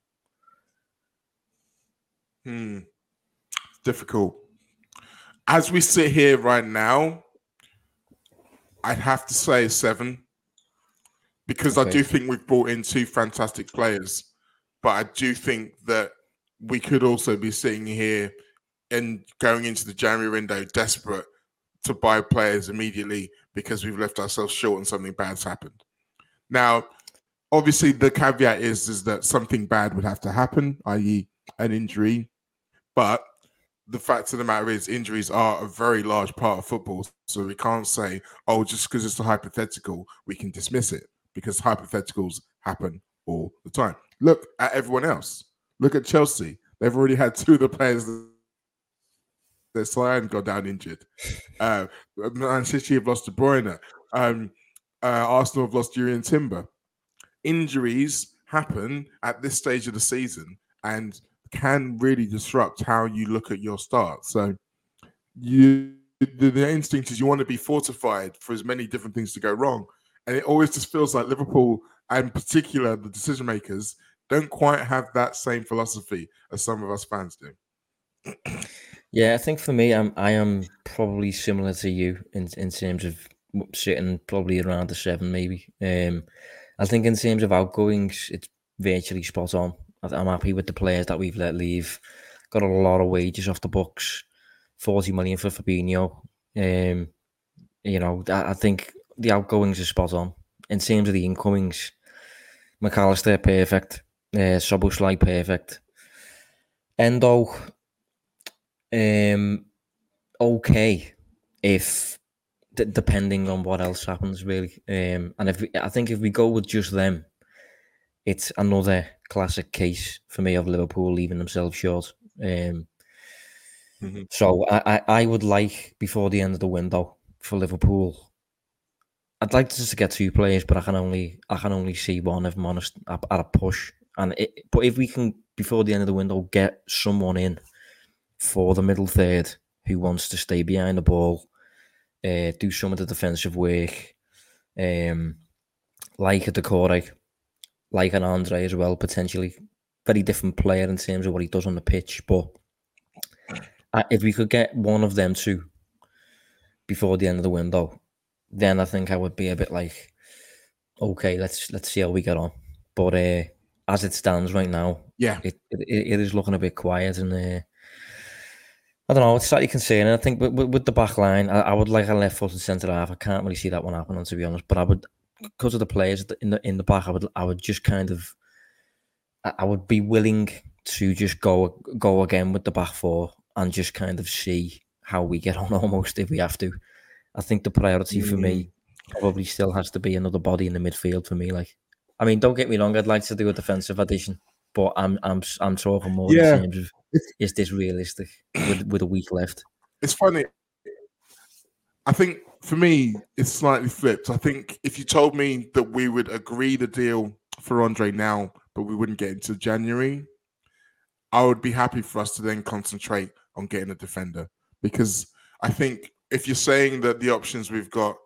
Difficult. As we sit here right now, I'd have to say 7, because I do think we've brought in 2 fantastic players, but I do think that we could also be sitting here and going into the January window desperate to buy players immediately because we've left ourselves short and something bad's happened. Now, obviously, the caveat is that something bad would have to happen, i.e. an injury, but the fact of the matter is injuries are a very large part of football, so we can't say, oh, just because it's a hypothetical, we can dismiss it, because hypotheticals happen all the time. Look at everyone else. Look at Chelsea. They've already had 2 of the players that signed got down injured. Man City have lost De Bruyne. Arsenal have lost Jurriën Timber. Injuries happen at this stage of the season, and can really disrupt how you look at your start. So the instinct is you want to be fortified for as many different things to go wrong. And it always just feels like Liverpool, and in particular the decision makers, don't quite have that same philosophy as some of us fans do. Yeah, I think for me, I am probably similar to you in terms of sitting probably around the 7, maybe. I think in terms of outgoings, it's virtually spot on. I'm happy with the players that we've let leave. Got a lot of wages off the books. 40 million for Fabinho. I think the outgoings are spot on. In terms of the incomings, McAllister, perfect. Szoboszlai, perfect. Endo, okay, if depending on what else happens, really. And I think if we go with just them, it's another classic case for me of Liverpool leaving themselves short. So I would like, before the end of the window for Liverpool, I'd like just to get 2 players, but I can only see one, if I'm honest, at a push. But if we can, before the end of the window, get someone in for the middle third who wants to stay behind the ball, do some of the defensive work, like a Decore, like an Andre as well, potentially. Very different player in terms of what he does on the pitch, but if we could get one of them 2 before the end of the window, then I think I would be a bit like, okay, let's see how we get on. But as it stands right now, it is looking a bit quiet, and I don't know, it's slightly concerning. I think with the back line, I would like a left foot and centre half. I can't really see that one happening, to be honest. But I would, because of the players in the back, I would just kind of, I would be willing to just go again with the back 4 and just kind of see how we get on, almost, if we have to. I think the priority for me probably still has to be another body in the midfield for me. Like, I mean, don't get me wrong, I'd like to do a defensive addition, but I'm talking more in terms of, is this realistic with a week left? It's funny. I think for me, it's slightly flipped. I think if you told me that we would agree the deal for Andre now, but we wouldn't get into January, I would be happy for us to then concentrate on getting a defender. Because I think if you're saying that the options we've got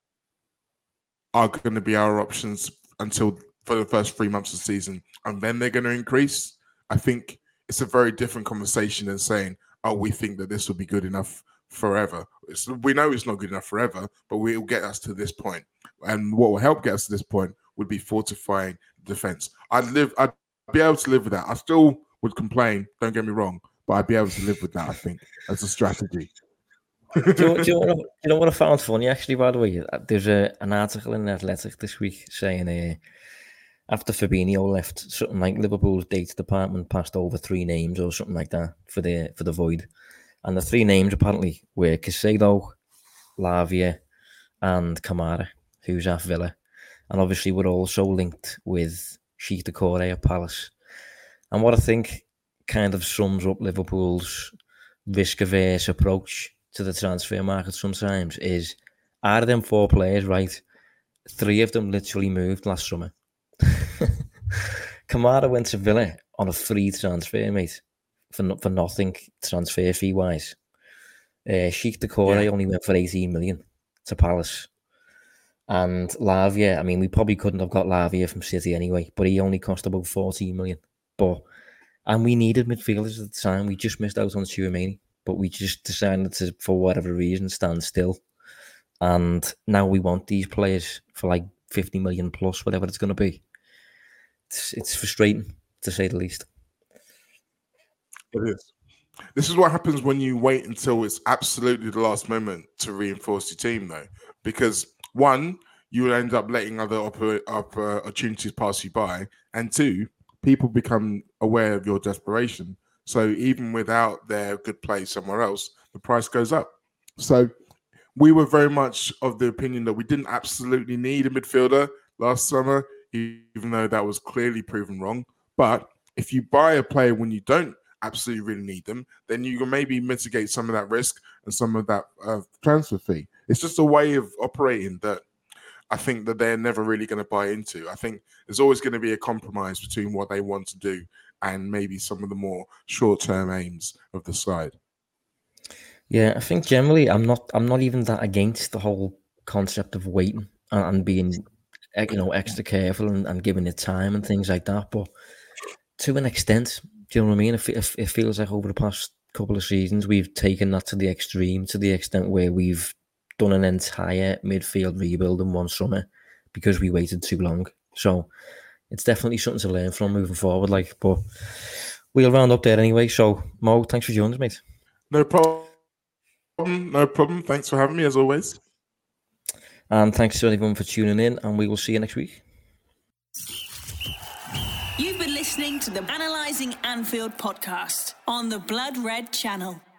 are going to be our options until for the first 3 months of the season, and then they're going to increase, I think it's a very different conversation than saying, oh, we think that this will be good enough forever. We know it's not good enough forever, but we'll get us to this point. And what will help get us to this point would be fortifying the defense. I'd be able to live with that. I still would complain, don't get me wrong, but I'd be able to live with that, I think, as a strategy. do you know what I found funny, actually, by the way? There's an article in The Athletic this week saying after Fabinho left, something like Liverpool's data department passed over 3 names or something like that for the void. And the 3 names apparently were Caicedo, Lavia, and Kamara, who's at Villa. And obviously we're also linked with Sheikh Decore at Palace. And what I think kind of sums up Liverpool's risk-averse approach to the transfer market sometimes is, out of them 4 players, right, 3 of them literally moved last summer. Kamara went to Villa on a free transfer, mate, for nothing, transfer fee-wise. Sheikh Decore only went for 18 million to Palace. And Lavia, I mean, we probably couldn't have got Lavia from City anyway, but he only cost about 14 million. And we needed midfielders at the time. We just missed out on Tchouaméni, but we just decided to, for whatever reason, stand still. And now we want these players for like 50 million plus, whatever it's going to be. It's frustrating, to say the least. It is. This is what happens when you wait until it's absolutely the last moment to reinforce your team, though. Because, 1, you will end up letting other opportunities pass you by. And 2, people become aware of your desperation. So even without their good play somewhere else, the price goes up. So we were very much of the opinion that we didn't absolutely need a midfielder last summer, even though that was clearly proven wrong. But if you buy a player when you don't absolutely really need them, then you can maybe mitigate some of that risk and some of that transfer fee. It's just a way of operating that I think that they're never really going to buy into. I think there's always going to be a compromise between what they want to do and maybe some of the more short-term aims of the side. Yeah, I think generally I'm not even that against the whole concept of waiting and being, extra careful and giving it time and things like that. But to an extent, do you know what I mean? It feels like over the past couple of seasons we've taken that to the extreme, to the extent where we've done an entire midfield rebuild in one summer because we waited too long. So it's definitely something to learn from moving forward. But we'll round up there anyway. So Mo, thanks for joining us, mate. No problem. No problem. Thanks for having me as always. And thanks to everyone for tuning in, and we will see you next week. You've been listening to the Analysing Anfield podcast on the Blood Red channel.